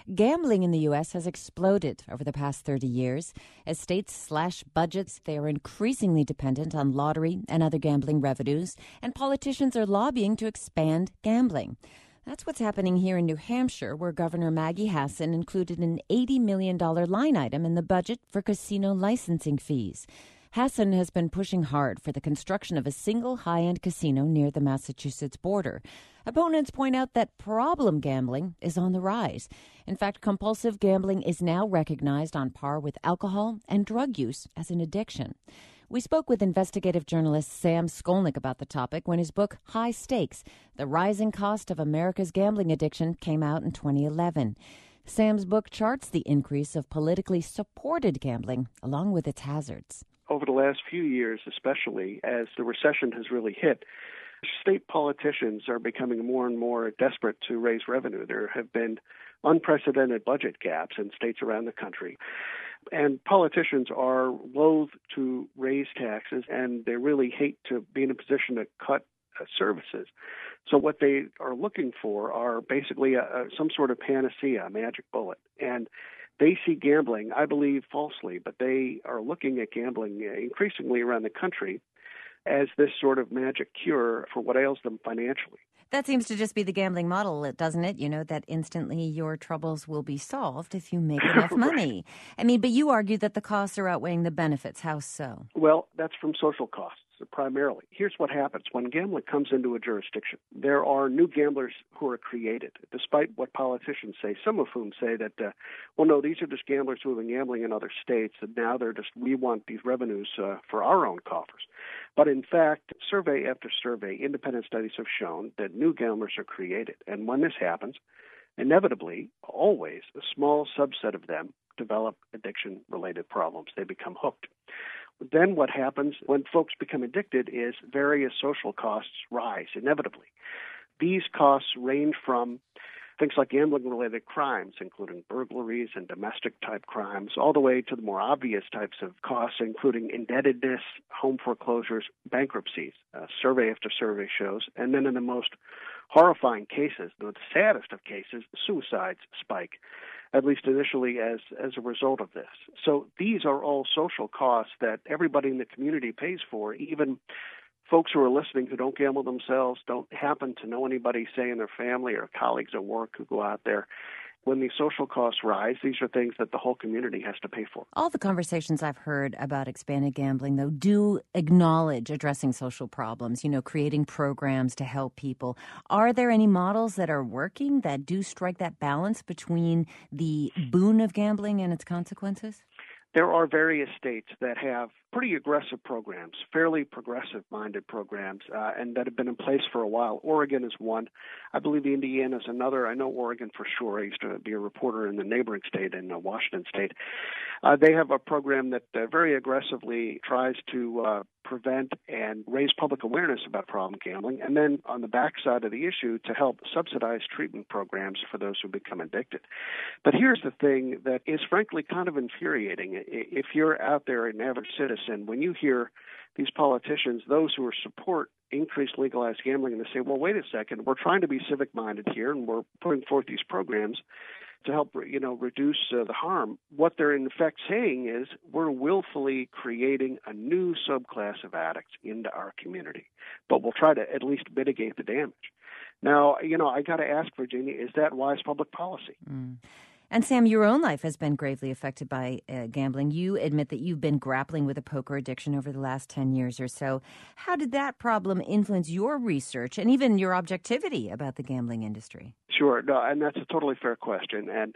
Gambling in the U.S. has exploded over the past 30 years. As states slash budgets, they are increasingly dependent on lottery and other gambling revenues, and politicians are lobbying to expand gambling. That's what's happening here in New Hampshire, where Governor Maggie Hassan included an $80 million line item in the budget for casino licensing fees. Hassan has been pushing hard for the construction of a single high-end casino near the Massachusetts border. Opponents point out that problem gambling is on the rise. In fact, compulsive gambling is now recognized on par with alcohol and drug use as an addiction. We spoke with investigative journalist Sam Skolnick about the topic when his book, High Stakes, The Rising Cost of America's Gambling Addiction, came out in 2011. Sam's book charts the increase of politically supported gambling along with its hazards. Over the last few years, especially as the recession has really hit, state politicians are becoming more and more desperate to raise revenue. There have been unprecedented budget gaps in states around the country. And politicians are loath to raise taxes, and they really hate to be in a position to cut services. So what they are looking for are basically some sort of panacea, a magic bullet. And they see gambling, I believe falsely, but they are looking at gambling increasingly around the country as this sort of magic cure for what ails them financially. That seems to just be the gambling model, doesn't it? You know, that instantly your troubles will be solved if you make enough money. I mean, but you argue that the costs are outweighing the benefits. How so? Well, that's from social costs primarily. Here's what happens. When gambling comes into a jurisdiction, there are new gamblers who are created, despite what politicians say, some of whom say that, well, no, these are just gamblers who have been gambling in other states, and now we want these revenues for our own coffers. But in fact, survey after survey, independent studies have shown that new gamblers are created. And when this happens, inevitably, always, a small subset of them develop addiction-related problems. They become hooked. Then what happens when folks become addicted is various social costs rise, inevitably. These costs range from things like gambling-related crimes, including burglaries and domestic-type crimes, all the way to the more obvious types of costs, including indebtedness, home foreclosures, bankruptcies. Survey after survey shows. And then in the most horrifying cases, the saddest of cases, suicides spike, at least initially as a result of this. So these are all social costs that everybody in the community pays for, even folks who are listening who don't gamble themselves, don't happen to know anybody, say, in their family or colleagues at work who go out there. When these social costs rise, these are things that the whole community has to pay for. All the conversations I've heard about expanded gambling, though, do acknowledge addressing social problems, creating programs to help people. Are there any models that are working that do strike that balance between the boon of gambling and its consequences? There are various states that have pretty aggressive programs, fairly progressive-minded programs, and that have been in place for a while. Oregon is one. I believe Indiana is another. I know Oregon for sure. I used to be a reporter in the neighboring state, in Washington State. They have a program that very aggressively tries to prevent and raise public awareness about problem gambling, and then on the backside of the issue to help subsidize treatment programs for those who become addicted. But here's the thing that is frankly kind of infuriating. If you're out there, an average citizen, when you hear these politicians, those who support increased legalized gambling, and they say, well, wait a second, we're trying to be civic-minded here, and we're putting forth these programs to help, reduce the harm. What they're in effect saying is we're willfully creating a new subclass of addicts into our community, but we'll try to at least mitigate the damage. Now, I got to ask, Virginia, is that wise public policy? And Sam, your own life has been gravely affected by gambling. You admit that you've been grappling with a poker addiction over the last 10 years or so. How did that problem influence your research and even your objectivity about the gambling industry? Sure. No, and that's a totally fair question. And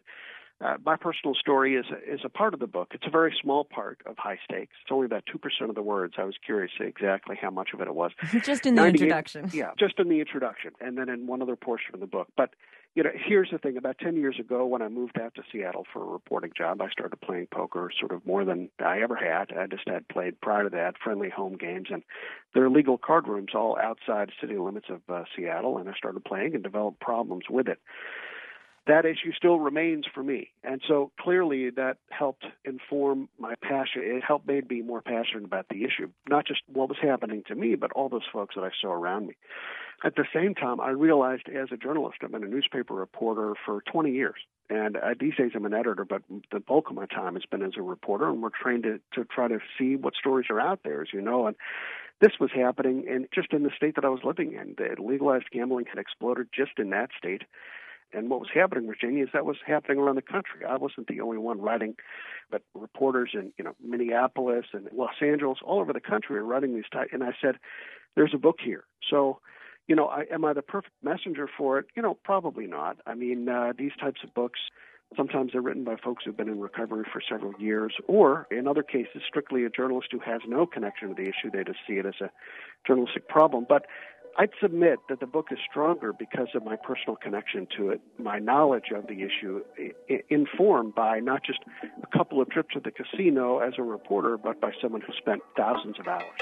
my personal story is a part of the book. It's a very small part of High Stakes. It's only about 2% of the words. I was curious exactly how much of it was. Just in the introduction. Yeah, just in the introduction, and then in one other portion of the book. But here's the thing. About 10 years ago, when I moved out to Seattle for a reporting job, I started playing poker sort of more than I ever had. I just had played prior to that friendly home games, and there are legal card rooms all outside city limits of Seattle, and I started playing and developed problems with it. that issue still remains for me. And so clearly that helped inform my passion. It helped made me more passionate about the issue, not just what was happening to me, but all those folks that I saw around me. At the same time, I realized as a journalist, I've been a newspaper reporter for 20 years. And these days I'm an editor, but the bulk of my time has been as a reporter, and we're trained to try to see what stories are out there, as you know. And this was happening just in the state that I was living in. The legalized gambling had exploded just in that state. And what was happening in Virginia is that was happening around the country. I wasn't the only one writing, but reporters in Minneapolis and Los Angeles, all over the country, are writing these. And I said, "There's a book here." So, am I the perfect messenger for it? Probably not. I mean, these types of books, sometimes they're written by folks who've been in recovery for several years, or in other cases, strictly a journalist who has no connection to the issue. They just see it as a journalistic problem. But I'd submit that the book is stronger because of my personal connection to it, my knowledge of the issue, informed by not just a couple of trips to the casino as a reporter, but by someone who spent thousands of hours.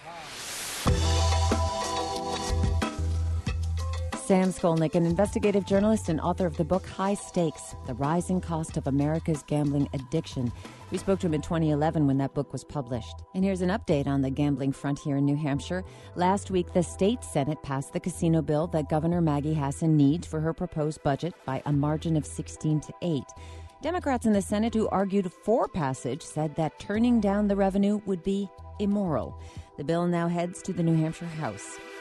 Sam Skolnick, an investigative journalist and author of the book High Stakes, The Rising Cost of America's Gambling Addiction. We spoke to him in 2011 when that book was published. And here's an update on the gambling front here in New Hampshire. Last week, the state Senate passed the casino bill that Governor Maggie Hassan needs for her proposed budget by a margin of 16-8. Democrats in the Senate who argued for passage said that turning down the revenue would be immoral. The bill now heads to the New Hampshire House.